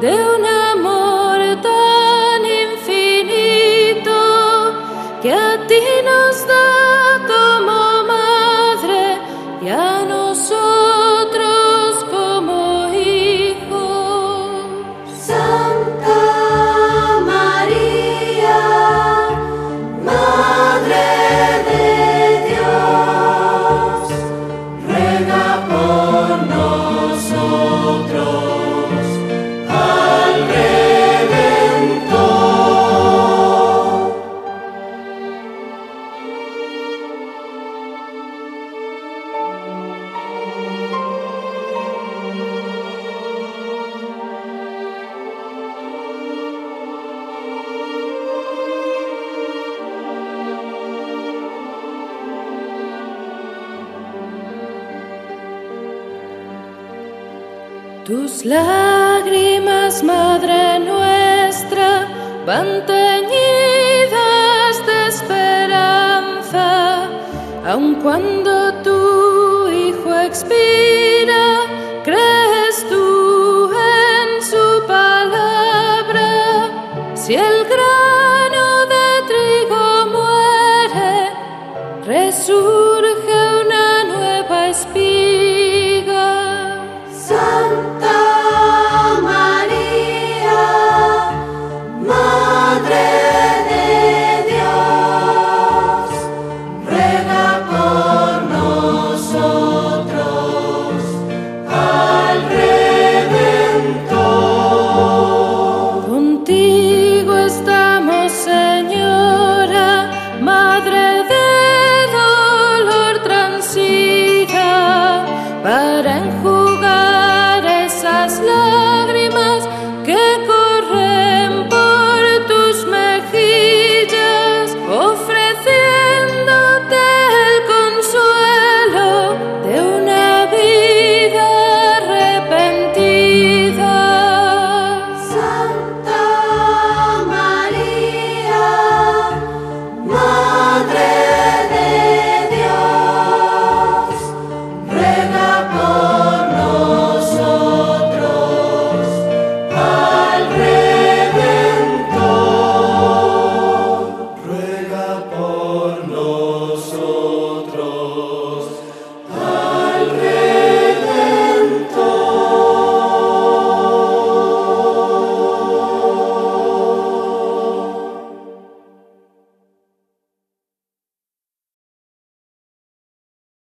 de un amor tan infinito que a ti nos da como madre y a nosotros como hijos. Santa María, Madre de Dios, ruega por nosotros al Redentor. Tus lágrimas, Madre nuestra, van teñidas de esperanza, aun cuando tu Hijo expira, crees tú en su palabra. Si el gran